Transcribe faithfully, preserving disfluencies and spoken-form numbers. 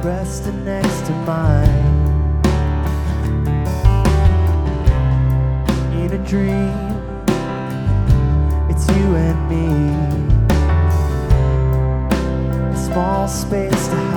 resting next to mine. In a dream, it's you and me. A small space to hide.